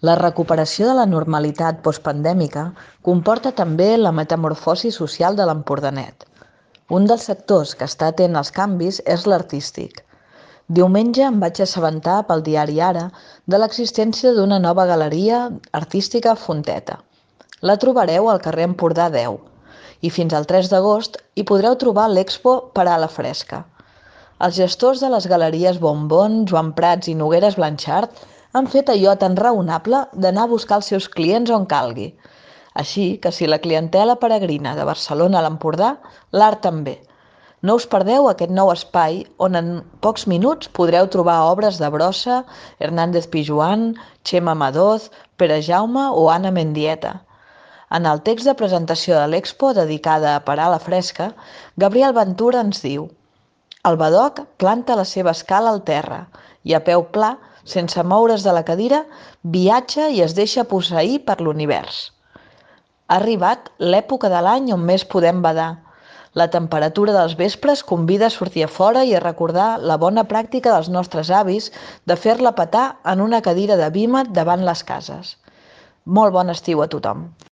La recuperació de la normalitat postpandèmica comporta també la metamorfosi social de l'Empordanet. Un dels sectors que està atent als canvis és l'artístic. Diumenge em vaig assabentar pel diari Ara de l'existència d'una nova galeria artística a Fonteta. La trobareu al carrer Empordà 10 i fins al 3 d'agost hi podreu trobar l'Expo Parala Fresca. Els gestors de les galeries Bombón, Joan Prats i Nogueres Blanxart han fet allò tan raonable d'anar a buscar els seus clients on calgui. Així que si la clientela peregrina de Barcelona a l'Empordà, l'art també. No us perdeu aquest nou espai on en pocs minuts podreu trobar obres de Brossa, Hernández Pijuan, Txema Madoz, Pere Jaume o Anna Mendieta. En el text de presentació de l'Expo dedicada a Parala Fresca, Gabriel Ventura ens diu: el badoc planta la seva escala al terra i a peu pla, sense moure's de la cadira, viatja i es deixa posseir per l'univers. Ha arribat l'època de l'any on més podem badar. La temperatura dels vespres convida a sortir a fora i a recordar la bona pràctica dels nostres avis de fer-la petar en una cadira de vímet davant les cases. Molt bon estiu a tothom!